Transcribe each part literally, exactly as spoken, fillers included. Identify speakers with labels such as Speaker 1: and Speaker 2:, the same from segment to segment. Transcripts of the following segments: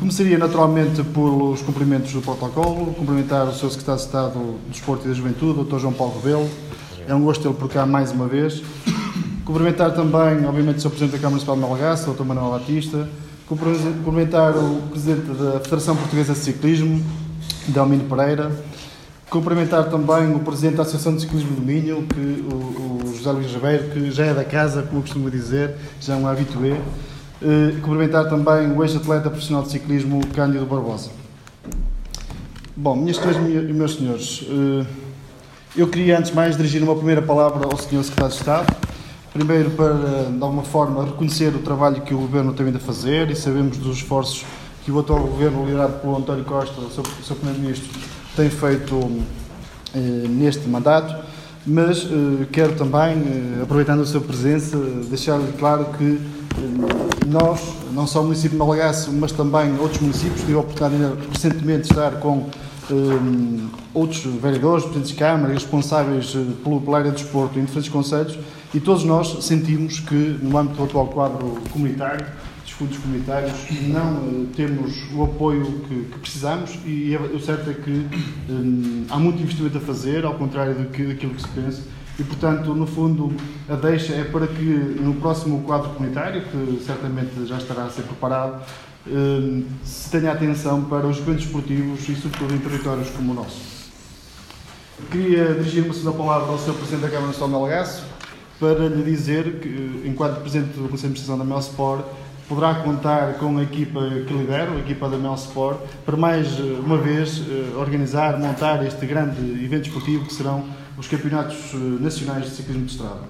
Speaker 1: Começaria naturalmente pelos cumprimentos do protocolo, cumprimentar o senhor Secretário de Estado do Desporto e da Juventude, doutor João Paulo Rebelo. É um gosto tê-lo por cá mais uma vez. Cumprimentar também, obviamente, o senhor Presidente da Câmara Municipal de Melgaço, doutor Manuel Batista. Cumprimentar o Presidente da Federação Portuguesa de Ciclismo, Delmino Pereira. Cumprimentar também o Presidente da Associação de Ciclismo do Minho, que, o, o José Luís Ribeiro, que já é da casa, como eu costumo dizer, já é um habitué. Uh, cumprimentar também o ex-atleta profissional de ciclismo, Cândido Barbosa. Bom, minhas senhoras e meus senhores, uh, eu queria antes de mais dirigir uma primeira palavra ao senhor Secretário de Estado, primeiro para, de alguma forma, reconhecer o trabalho que o Governo tem vindo a fazer, e sabemos dos esforços que o atual Governo, liderado pelo António Costa, o seu, o seu Primeiro-Ministro, tem feito uh, neste mandato, mas uh, quero também, uh, aproveitando a sua presença, deixar-lhe claro que nós, não só o município de Melgaço, mas também outros municípios, tive a oportunidade recentemente de estar com um, outros vereadores, presidentes de Câmara e responsáveis uh, pela área do desporto em diferentes concelhos, e todos nós sentimos que, no âmbito do atual quadro comunitário, dos fundos comunitários, não uh, temos o apoio que, que precisamos, e é, o certo é que um, há muito investimento a fazer, ao contrário do que, daquilo que se pensa. E, portanto, no fundo, a deixa é para que no próximo quadro comunitário, que certamente já estará a ser preparado, se tenha atenção para os eventos esportivos e, sobretudo, em territórios como o nosso. Queria dirigir uma segunda palavra ao senhor Presidente da Câmara Municipal de Melgaço para lhe dizer que, enquanto Presidente do Conselho de Administração da Melsport, poderá contar com a equipa que lidero, a equipa da Melsport, para mais uma vez organizar, montar este grande evento esportivo que serão os Campeonatos Nacionais de Ciclismo de Estrada.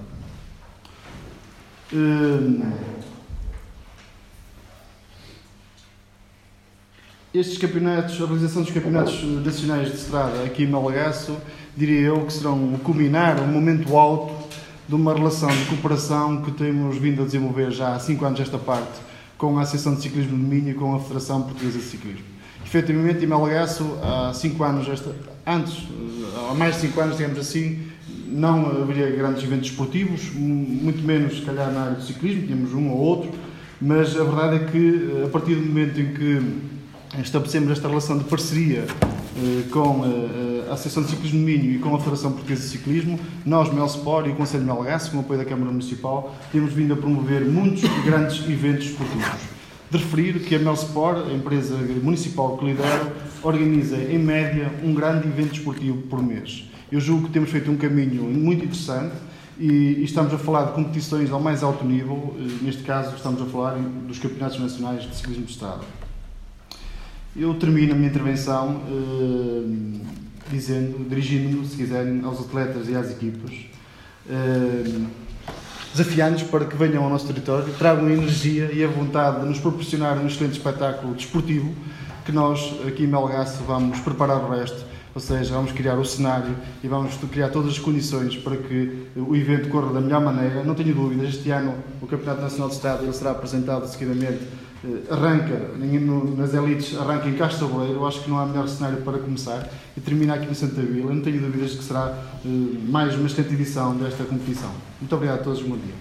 Speaker 1: Estes campeonatos, a realização dos Campeonatos Nacionais de Estrada aqui em Melgaço, diria eu que serão o culminar, o momento alto de uma relação de cooperação que temos vindo a desenvolver já há cinco anos esta parte com a Associação de Ciclismo do Minho e com a Federação Portuguesa de Ciclismo. Efetivamente, em Melgaço, há cinco anos, esta, antes, há mais de cinco anos, digamos assim, não haveria grandes eventos esportivos, muito menos, se calhar, na área do ciclismo, tínhamos um ou outro, mas a verdade é que, a partir do momento em que estabelecemos esta relação de parceria eh, com a, a Associação de Ciclismo do Minho e com a Federação Portuguesa de Ciclismo, nós, Melsport e o Conselho de Melgaço, com o apoio da Câmara Municipal, temos vindo a promover muitos grandes eventos esportivos. De referir que a Melsport, a empresa municipal que lidero, organiza, em média, um grande evento esportivo por mês. Eu julgo que temos feito um caminho muito interessante e, e estamos a falar de competições ao mais alto nível, neste caso estamos a falar dos Campeonatos Nacionais de Ciclismo de Estrada. Eu termino a minha intervenção eh, dizendo, dirigindo-me, se quiserem, aos atletas e às equipas, eh, desafiando-nos para que venham ao nosso território, tragam a energia e a vontade de nos proporcionar um excelente espetáculo desportivo, que nós, aqui em Melgaço, vamos preparar o resto, ou seja, vamos criar o cenário e vamos criar todas as condições para que o evento corra da melhor maneira. Não tenho dúvidas, este ano o Campeonato Nacional de Estado ele será apresentado seguidamente, arranca, nas elites, arranca em Castro Tabuleiro. Eu acho que não há melhor cenário para começar e termina aqui no Santa Vila. Eu não tenho dúvidas que será mais uma excelente edição desta competição. Muito obrigado a todos, bom dia.